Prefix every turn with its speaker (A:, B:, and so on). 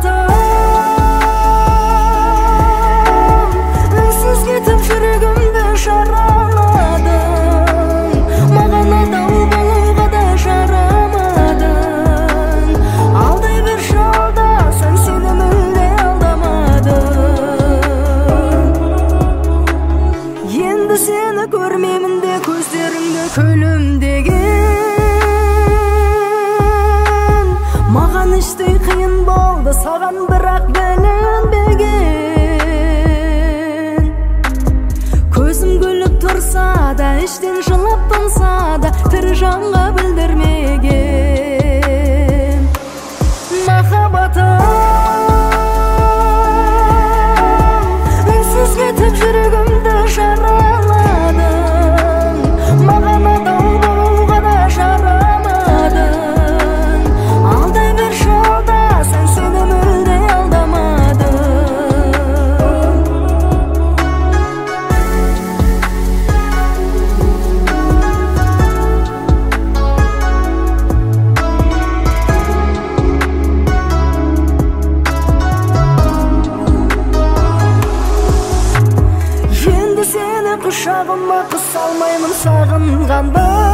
A: батам, үнсіз кетіп жүрегімді жараладың. Маған адал болуға да жарамадың. Алдай бір жолда сен сені мүлде алдамадың. Енді сені көрмеймін де көздеріңді күлімдеген. Маған іштей қиын болды, саған бірақ білінбеген. Көзім күліп тұрса да, іштен жылап тынса да, тірі жанға білдірмеген. Махаббатым, үнсіз кетіп жүрегімді жараладың. Маған адал болуға да жарамадың. Алдай бір жолда сен сені мүлде алдамадың. Енді сені құшағыма қыса алмаймын сағынғанда.